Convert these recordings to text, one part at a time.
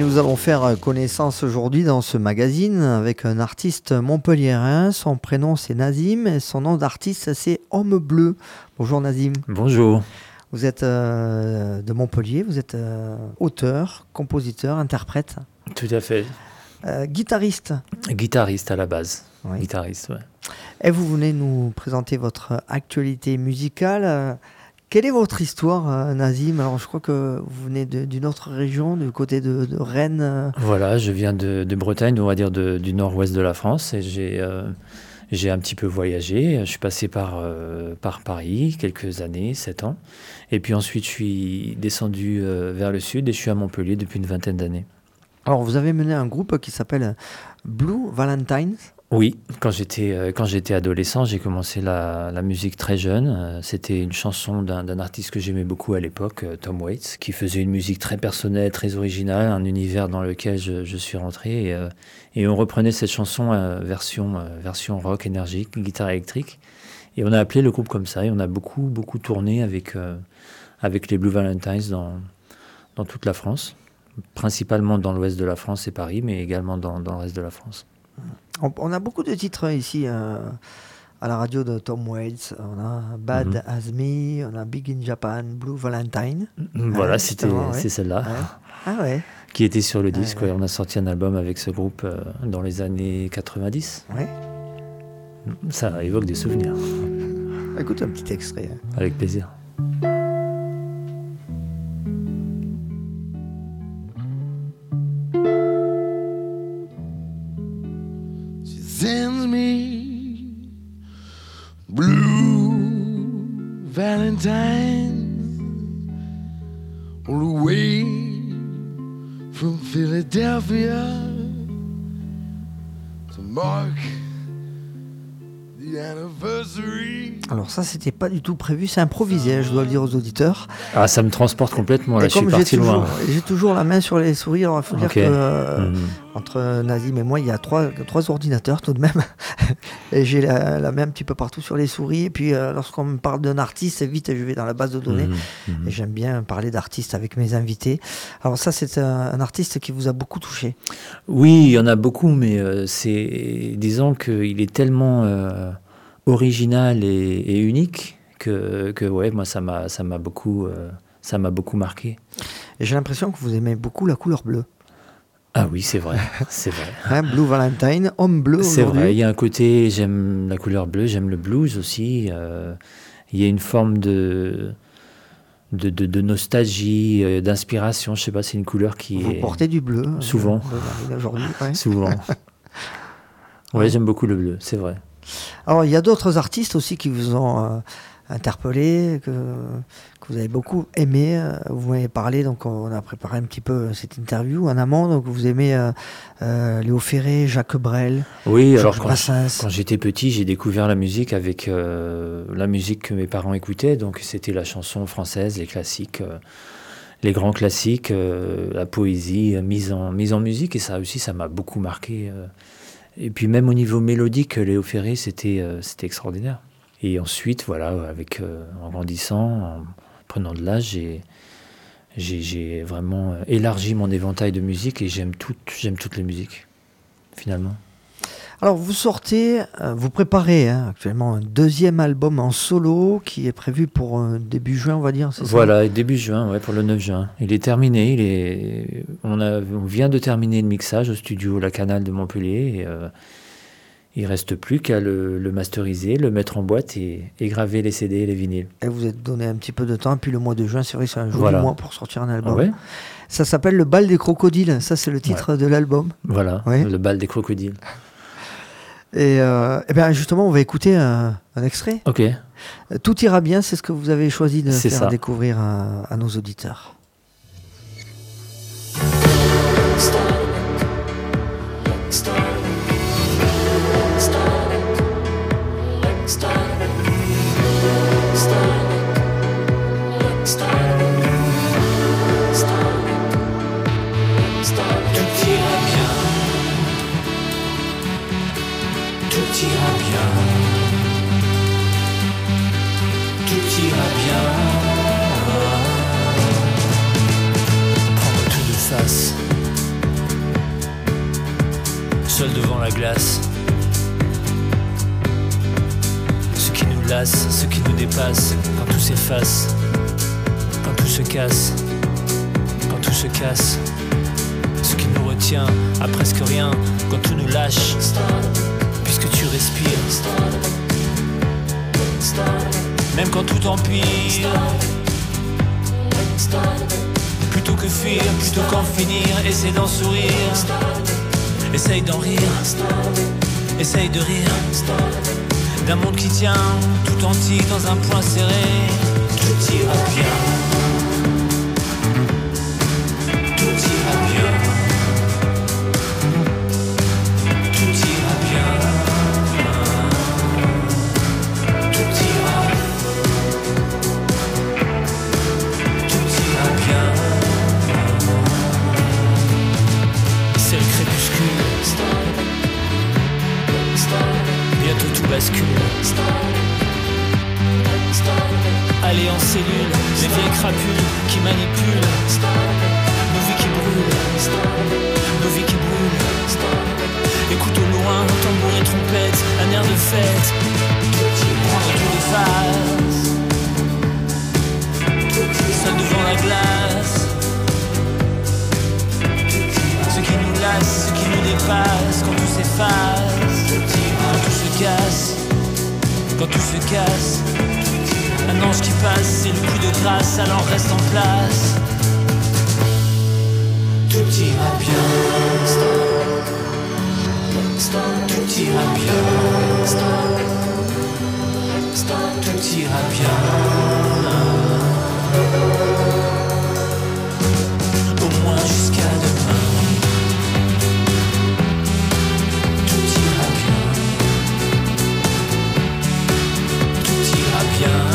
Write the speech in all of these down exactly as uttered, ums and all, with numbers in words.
nous allons faire connaissance aujourd'hui dans ce magazine avec un artiste montpelliérain. Son prénom c'est Nazim et son nom d'artiste c'est Homme Bleu. Bonjour Nazim. Bonjour. Vous êtes euh, de Montpellier, vous êtes euh, auteur, compositeur, interprète. Tout à fait. Euh, guitariste. Guitariste à la base. Oui. Guitariste, ouais. Et vous venez nous présenter votre actualité musicale. Quelle est votre histoire, euh, Nazim? Alors, je crois que vous venez de, d'une autre région, du côté de, de Rennes. Voilà, je viens de, de Bretagne, on va dire de, du nord-ouest de la France, et j'ai, euh, j'ai un petit peu voyagé. Je suis passé par, euh, par Paris quelques années, sept ans, et puis ensuite je suis descendu euh, vers le sud et je suis à Montpellier depuis une vingtaine d'années. Alors, vous avez mené un groupe qui s'appelle Blue Valentines. Oui, quand j'étais, euh, quand j'étais adolescent, j'ai commencé la, la musique très jeune. Euh, c'était une chanson d'un, d'un artiste que j'aimais beaucoup à l'époque, euh, Tom Waits, qui faisait une musique très personnelle, très originale, un univers dans lequel je, je suis rentré. Et, euh, et on reprenait cette chanson euh, version, euh, version rock énergique, guitare électrique. Et on a appelé le groupe comme ça. Et on a beaucoup, beaucoup tourné avec, euh, avec les Blue Valentines dans, dans toute la France, principalement dans l'ouest de la France et Paris, mais également dans, dans le reste de la France. On a beaucoup de titres ici euh, à la radio de Tom Waits. On a Bad mm-hmm. As Me, on a Big in Japan, Blue Valentine. Voilà, ouais, c'était, ouais. c'est celle-là. Ouais. Ah ouais. Qui était sur le disque. Ah ouais. Ouais. On a sorti un album avec ce groupe euh, dans les années quatre-vingt-dix. Ouais. Ça évoque des souvenirs. Écoute un petit extrait. Hein. Avec plaisir. Sends me blue valentines all the way from Philadelphia to mark the anniversary. Alors ça, c'était pas du tout prévu, c'est improvisé, je dois le dire aux auditeurs. Ah, ça me transporte complètement, là, et je suis parti toujours, loin. J'ai toujours la main sur les souris, alors il faut okay. dire que euh, mmh. entre Nazim et moi, il y a trois, trois ordinateurs tout de même. Et j'ai la, la main un petit peu partout sur les souris. Et puis euh, lorsqu'on me parle d'un artiste, vite je vais dans la base de données. Mmh. Mmh. Et j'aime bien parler d'artistes avec mes invités. Alors ça, c'est un, un artiste qui vous a beaucoup touché. Oui, il y en a beaucoup, mais euh, c'est, disons qu'il est tellement euh, original et, et unique que, que ouais, moi, ça m'a, ça m'a beaucoup, euh, ça m'a beaucoup marqué. Et j'ai l'impression que vous aimez beaucoup la couleur bleue. Ah oui, c'est vrai, c'est vrai. Hein, Blue Valentine, homme bleu c'est aujourd'hui. Vrai, il y a un côté, j'aime la couleur bleue, j'aime le blues aussi. Euh, il y a une forme de, de, de, de nostalgie, euh, d'inspiration. Je sais pas, c'est une couleur qui Vous est... Vous portez du bleu. Souvent. Euh, aujourd'hui, ouais. Souvent. Oui, j'aime beaucoup le bleu, c'est vrai. Alors, il y a d'autres artistes aussi qui vous ont euh, interpellé, que, que vous avez beaucoup aimé. Euh, vous m'avez parlé, donc on a préparé un petit peu cette interview en amont. Donc, vous aimez euh, euh, Léo Ferré, Jacques Brel, oui, Georges alors Brassens. Quand, quand j'étais petit, j'ai découvert la musique avec euh, la musique que mes parents écoutaient. Donc, c'était la chanson française, les classiques. Euh, les grands classiques, euh, la poésie euh, mise, en, mise en musique. Et ça aussi, ça m'a beaucoup marqué. Euh, Et puis même au niveau mélodique, Léo Ferré, c'était, euh, c'était extraordinaire. Et ensuite, voilà, avec, euh, en grandissant, en prenant de l'âge, j'ai, j'ai, j'ai vraiment élargi mon éventail de musique et j'aime, tout, j'aime toutes les musiques, finalement. Alors vous sortez, euh, vous préparez hein, actuellement un deuxième album en solo qui est prévu pour euh, début juin, on va dire, c'est ça ? Voilà, début juin, ouais, pour le neuf juin. Il est terminé, il est, on, a, on vient de terminer le mixage au studio La Canale de Montpellier. Et, euh, il ne reste plus qu'à le, le masteriser, le mettre en boîte et, et graver les C D et les vinyles. Et vous êtes donné un petit peu de temps, et puis le mois de juin, c'est vrai que c'est un joli voilà. mois pour sortir un album. Ouais. Ça s'appelle Le Bal des Crocodiles, ça c'est le titre ouais. de l'album. Voilà, ouais. Le Bal des Crocodiles. Et, euh, et bien justement, on va écouter un, un extrait. Ok. Tout ira bien, c'est ce que vous avez choisi de c'est faire ça. découvrir à, à nos auditeurs. Tout ira bien, tout ira bien. Prendre tout de face, seul devant la glace. Ce qui nous lasse, ce qui nous dépasse, quand tout s'efface, quand tout se casse, quand tout se casse. Ce qui nous retient à presque rien, quand tout nous lâche, puisque tu respires. Même quand tout empire, plutôt que fuir, plutôt qu'en finir, essaie d'en sourire, essaye d'en rire, essaye de rire, d'un monde qui tient tout entier dans un point serré. Tout ira bien, tout ira bien, tout ira bien, tout ira, tout ira bien. C'est le crépuscule, bientôt tout bascule. Allez en cellule, les vieilles crapules qui manipulent nos vies qui brûlent, nos vies qui brûlent. Écoute au loin, tambour et trompette, un air de fête, prendre tour de face, seul devant la glace. Ce qui nous lasse, ce qui nous dépasse, quand tout s'efface, quand tout se casse, quand tout se casse. Un ange qui passe, c'est le coup de grâce, alors reste en place. Tout ira bien, tout ira bien, tout ira bien. Au moins jusqu'à demain. Tout ira bien, tout ira bien.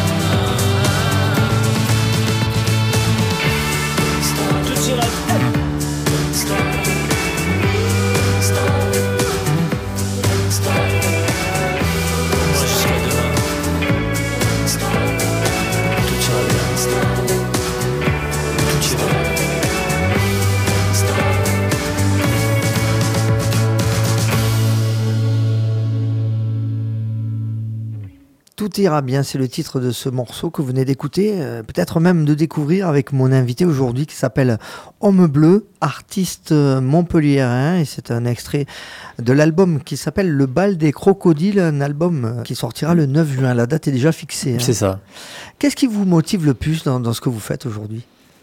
Tout ira bien, c'est le titre de ce morceau que vous venez d'écouter, euh, peut-être même de découvrir avec mon invité aujourd'hui qui s'appelle Homme Bleu, artiste montpelliérain, et c'est un extrait de l'album qui s'appelle Le Bal des Crocodiles, un album qui sortira le neuf juin, la date est déjà fixée. Hein. C'est ça. Qu'est-ce qui vous motive le plus dans, dans ce que vous faites aujourd'hui ?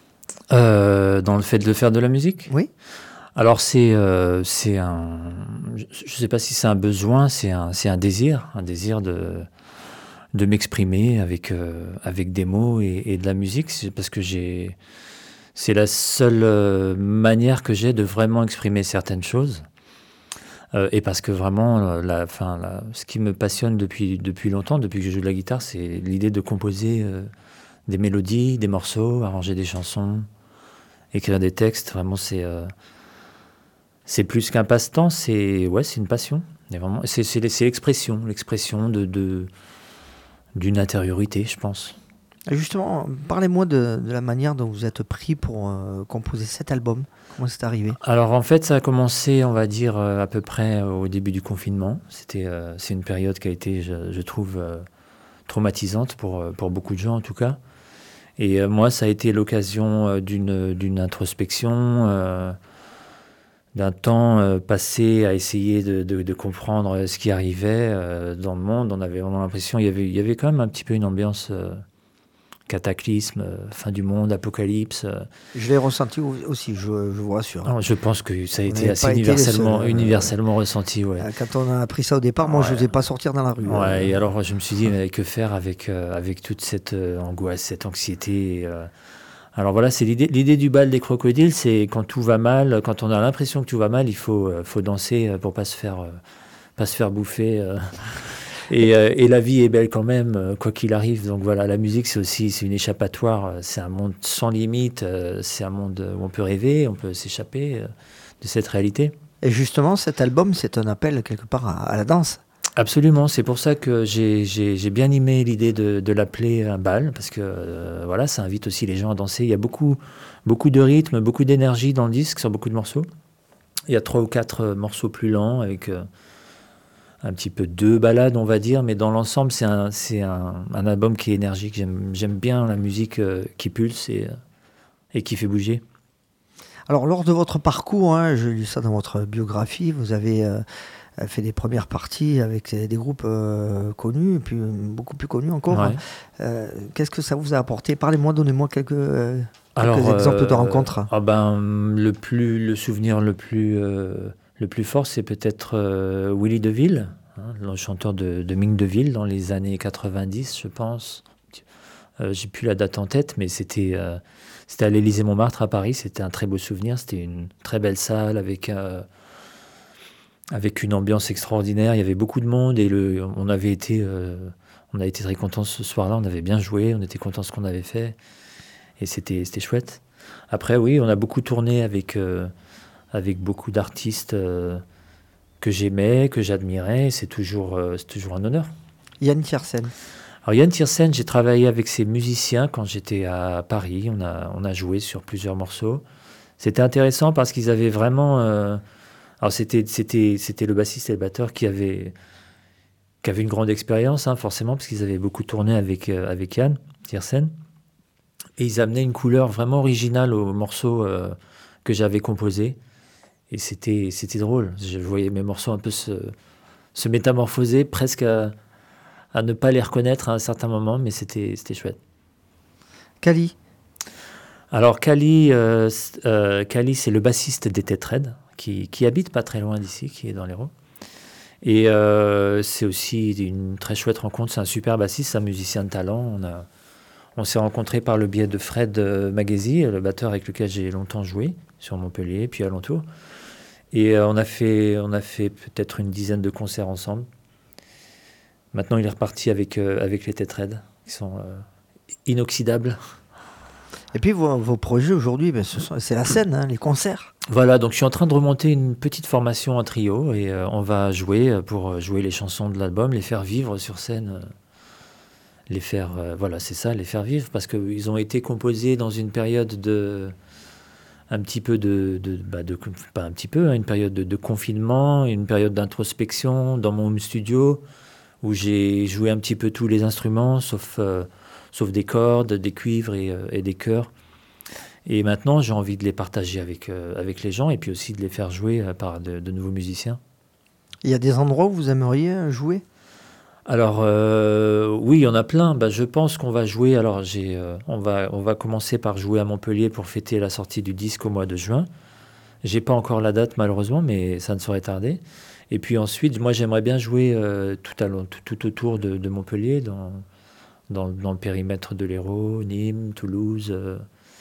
euh, Dans le fait de faire de la musique ? Oui. Alors c'est, euh, c'est un, je ne sais pas si c'est un besoin, c'est un, c'est un désir, un désir de... de m'exprimer avec, euh, avec des mots et, et de la musique, c'est parce que j'ai, c'est la seule euh, manière que j'ai de vraiment exprimer certaines choses. Euh, et parce que vraiment, la, fin, la, ce qui me passionne depuis, depuis longtemps, depuis que je joue de la guitare, c'est l'idée de composer euh, des mélodies, des morceaux, arranger des chansons, écrire des textes. Vraiment, c'est, euh, c'est plus qu'un passe-temps, c'est, ouais, c'est une passion. Et vraiment, c'est, c'est, c'est l'expression, l'expression de... de d'une intériorité, je pense. Justement, parlez-moi de, de la manière dont vous êtes pris pour euh, composer cet album. Comment c'est arrivé ? Alors en fait, ça a commencé, on va dire, à peu près au début du confinement. C'était, euh, c'est une période qui a été, je, je trouve, euh, traumatisante pour, pour beaucoup de gens en tout cas. Et euh, moi, ça a été l'occasion d'une, d'une introspection, euh, d'un temps euh, passé à essayer de, de, de comprendre ce qui arrivait euh, dans le monde. On avait vraiment l'impression, il y avait, il y avait quand même un petit peu une ambiance euh, cataclysme, euh, fin du monde, apocalypse. Euh. Je l'ai ressenti aussi, je, je vous rassure. Alors, je pense que ça a été assez universellement, été seuls, universellement euh, ressenti. Ouais. Quand on a appris ça au départ, moi ouais. je n'osais pas sortir dans la rue. Ouais, euh. et alors je me suis dit, mais que faire avec, euh, avec toute cette euh, angoisse, cette anxiété et, euh, Alors voilà, c'est l'idée, l'idée du bal des crocodiles, c'est quand tout va mal, quand on a l'impression que tout va mal, il faut, euh, faut danser pour pas se faire, euh, pas se faire bouffer. Euh. Et, euh, et la vie est belle quand même, euh, quoi qu'il arrive. Donc voilà, la musique, c'est aussi c'est une échappatoire. C'est un monde sans limite. Euh, c'est un monde où on peut rêver, on peut s'échapper euh, de cette réalité. Et justement, cet album, c'est un appel quelque part à, à la danse. Absolument, c'est pour ça que j'ai, j'ai, j'ai bien aimé l'idée de, de l'appeler un bal, parce que euh, voilà, ça invite aussi les gens à danser. Il y a beaucoup, beaucoup de rythme, beaucoup d'énergie dans le disque, sur beaucoup de morceaux. Il y a trois ou quatre euh, morceaux plus lents avec euh, un petit peu deux ballades, on va dire, mais dans l'ensemble, c'est un, c'est un, un album qui est énergique. J'aime, j'aime bien la musique euh, qui pulse et, euh, et qui fait bouger. Alors, lors de votre parcours, hein, j'ai lu ça dans votre biographie, vous avez euh, fait des premières parties avec des groupes euh, connus, et puis euh, beaucoup plus connus encore. Ouais. Euh, qu'est-ce que ça vous a apporté? Parlez-moi, donnez-moi quelques, euh, quelques Alors, exemples de euh, rencontres. Ah ben, le, plus, le souvenir le plus, euh, le plus fort, c'est peut-être euh, Willy DeVille, hein, le chanteur de, de Ming DeVille dans les années quatre-vingt-dix, je pense. Euh, j'ai plus la date en tête, mais c'était, euh, c'était à l'Élysée-Montmartre à Paris. C'était un très beau souvenir. C'était une très belle salle avec, euh, avec une ambiance extraordinaire. Il y avait beaucoup de monde et le, on avait été, euh, on a été très contents ce soir-là. On avait bien joué. On était contents de ce qu'on avait fait et c'était, c'était chouette. Après, oui, on a beaucoup tourné avec, euh, avec beaucoup d'artistes euh, que j'aimais, que j'admirais. C'est toujours, euh, c'est toujours un honneur. Yann Tiersen. Alors Yann Tiersen, j'ai travaillé avec ses musiciens quand j'étais à Paris. On a, on a joué sur plusieurs morceaux. C'était intéressant parce qu'ils avaient vraiment... Euh, alors c'était, c'était, c'était le bassiste et le batteur qui avaient, qui avaient une grande expérience, hein, forcément, parce qu'ils avaient beaucoup tourné avec, euh, avec Yann Tiersen. Et ils amenaient une couleur vraiment originale aux morceaux euh, que j'avais composés. Et c'était, c'était drôle. Je voyais mes morceaux un peu se, se métamorphoser, presque à, à ne pas les reconnaître à un certain moment, mais c'était, c'était chouette. Kali. Alors Kali, euh, euh, Kali, c'est le bassiste des Têtes Raides, qui, qui habite pas très loin d'ici, qui est dans l'Hérault. Et euh, c'est aussi une très chouette rencontre. C'est un super bassiste, un musicien de talent. On a... On s'est rencontrés par le biais de Fred Magesi, le batteur avec lequel j'ai longtemps joué sur Montpellier, puis alentour. Et euh, on a fait, on a fait peut-être une dizaine de concerts ensemble. Maintenant, il est reparti avec, euh, avec les Têtes Raides, qui sont euh, inoxydables. Et puis vos, vos projets aujourd'hui, ben, ce sont, c'est la scène, hein, les concerts. Voilà, donc je suis en train de remonter une petite formation en trio et euh, on va jouer pour jouer les chansons de l'album, les faire vivre sur scène. Euh, les faire, euh, voilà, c'est ça, les faire vivre, parce qu'ils ont été composés dans une période de, un petit peu de, de, bah de pas un petit peu, hein, une période de, de confinement, une période d'introspection dans mon home studio, où j'ai joué un petit peu tous les instruments, sauf, euh, sauf des cordes, des cuivres et, euh, et des chœurs. Et maintenant, j'ai envie de les partager avec, euh, avec les gens, et puis aussi de les faire jouer euh, par de, de nouveaux musiciens. Il y a des endroits où vous aimeriez jouer ? Alors euh, oui, il y en a plein. Bah, je pense qu'on va jouer. Alors j'ai, euh, on va, on va commencer par jouer à Montpellier pour fêter la sortie du disque au mois de juin. J'ai pas encore la date malheureusement, mais ça ne saurait tarder. Et puis ensuite, moi j'aimerais bien jouer euh, tout, à, tout, tout autour de, de Montpellier, dans, dans, dans le périmètre de l'Hérault, Nîmes, Toulouse. Euh,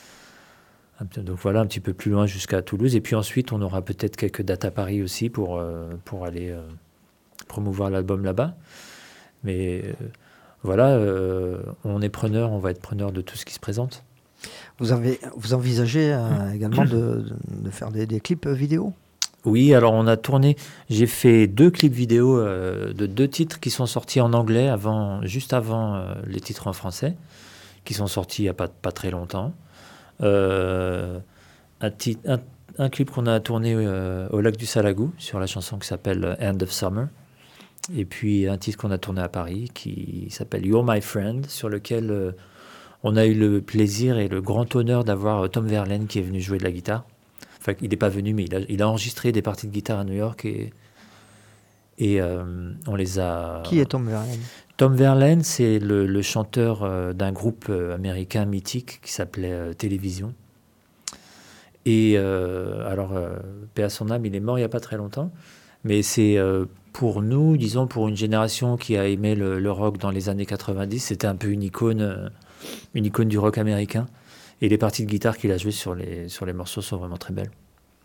donc voilà, un petit peu plus loin jusqu'à Toulouse. Et puis ensuite, on aura peut-être quelques dates à Paris aussi pour, euh, pour aller euh, promouvoir l'album là-bas. Mais euh, voilà, euh, on est preneur, on va être preneur de tout ce qui se présente. Vous, avez, vous envisagez euh, également de, de, de faire des, des clips vidéo ? Oui, alors on a tourné, j'ai fait deux clips vidéo euh, de deux titres qui sont sortis en anglais, avant, juste avant euh, les titres en français, qui sont sortis il n'y a pas, pas très longtemps. Euh, un, tit- un, un clip qu'on a tourné euh, au lac du Salagou, sur la chanson qui s'appelle End of Summer. Et puis un titre qu'on a tourné à Paris qui s'appelle You're My Friend, sur lequel euh, on a eu le plaisir et le grand honneur d'avoir euh, Tom Verlaine qui est venu jouer de la guitare. Enfin, il n'est pas venu, mais il a, il a enregistré des parties de guitare à New York et, et euh, on les a... Qui est Tom Verlaine ? Tom Verlaine, c'est le, le chanteur euh, d'un groupe euh, américain mythique qui s'appelait euh, Télévision. Et euh, alors, euh, paix à son âme, il est mort il n'y a pas très longtemps, mais c'est... Euh, pour nous, disons, pour une génération qui a aimé le, le rock dans les années quatre-vingt-dix, c'était un peu une icône, une icône du rock américain. Et les parties de guitare qu'il a jouées sur les, sur les morceaux sont vraiment très belles.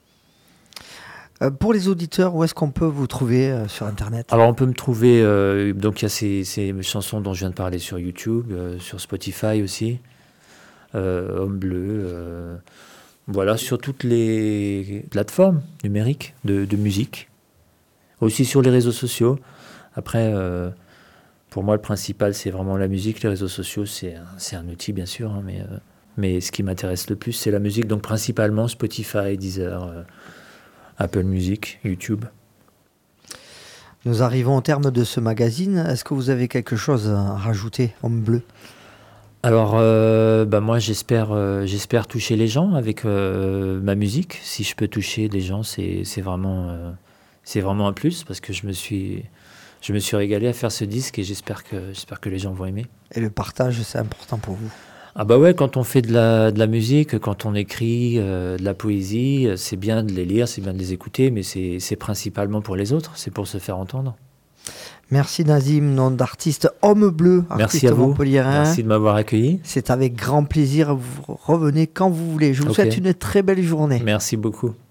Euh, pour les auditeurs, où est-ce qu'on peut vous trouver euh, sur Internet ? Alors, on peut me trouver... Euh, donc, il y a ces, ces chansons dont je viens de parler sur YouTube, euh, sur Spotify aussi, euh, Homme Bleu... Euh, voilà, sur toutes les plateformes numériques de, de musique. Aussi sur les réseaux sociaux. Après, euh, pour moi, le principal, c'est vraiment la musique. Les réseaux sociaux, c'est un, c'est un outil, bien sûr. Hein, mais, euh, mais ce qui m'intéresse le plus, c'est la musique. Donc, principalement, Spotify, Deezer, euh, Apple Music, YouTube. Nous arrivons au terme de ce magazine. Est-ce que vous avez quelque chose à rajouter, Homme Bleu ? Alors, euh, bah moi, j'espère, euh, j'espère toucher les gens avec euh, ma musique. Si je peux toucher les gens, c'est, c'est, vraiment, euh, c'est vraiment un plus parce que je me suis, je me suis régalé à faire ce disque et j'espère que, j'espère que les gens vont aimer. Et le partage, c'est important pour vous ? Ah bah ouais, quand on fait de la, de la musique, quand on écrit euh, de la poésie, c'est bien de les lire, c'est bien de les écouter, mais c'est, c'est principalement pour les autres, c'est pour se faire entendre. Merci Nazim, nom d'artiste Homme Bleu, artiste Merci à vous, montpelliérain. merci de m'avoir accueilli. C'est avec grand plaisir, vous revenez quand vous voulez. Je vous Ok. souhaite une très belle journée. Merci beaucoup.